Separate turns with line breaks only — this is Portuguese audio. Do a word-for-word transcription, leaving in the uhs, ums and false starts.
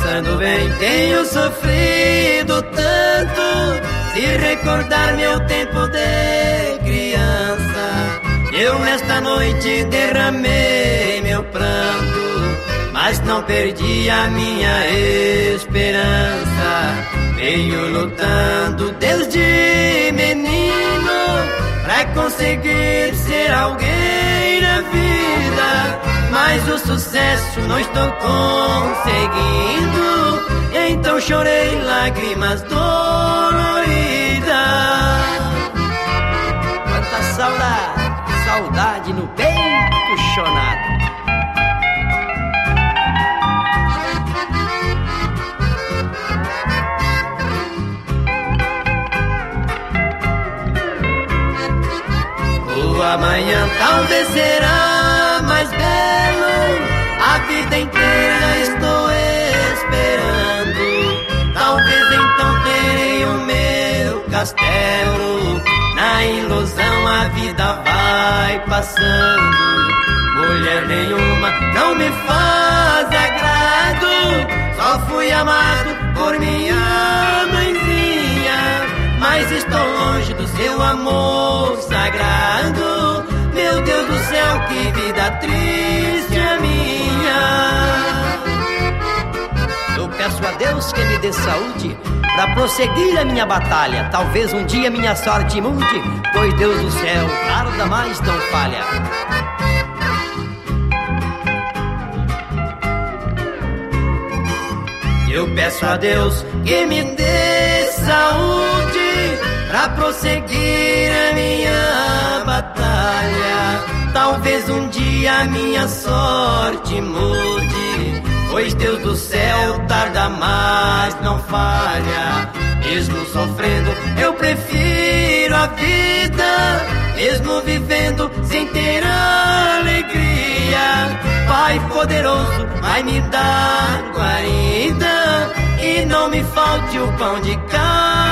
Pensando bem, tenho sofrido tanto, se recordar meu tempo de criança. Eu nesta noite derramei meu pranto, mas não perdi a minha esperança. Venho lutando desde menino pra conseguir ser alguém na vida, mas o sucesso não estou conseguindo. Então chorei lágrimas doloridas.
Quanta saudade, saudade no peito chonado.
O amanhã talvez será mais belo, a vida inteira estou esperando. Talvez então terei o meu castelo, na ilusão a vida vai passando. Mulher nenhuma não me faz agrado, só fui amado por minha mãezinha, mas estou longe do seu amor sagrado. Meu Deus do céu, que vida triste a minha.
Eu peço a Deus que me dê saúde pra prosseguir a minha batalha. Talvez um dia minha sorte mude, pois Deus do céu nada mais não falha.
Eu peço a Deus que me dê saúde pra prosseguir a minha batalha. Talvez um dia a minha sorte mude, pois Deus do céu tarda mais não falha. Mesmo sofrendo eu prefiro a vida, mesmo vivendo sem ter alegria. Pai poderoso vai me dar guarida, e não me falte o pão de cada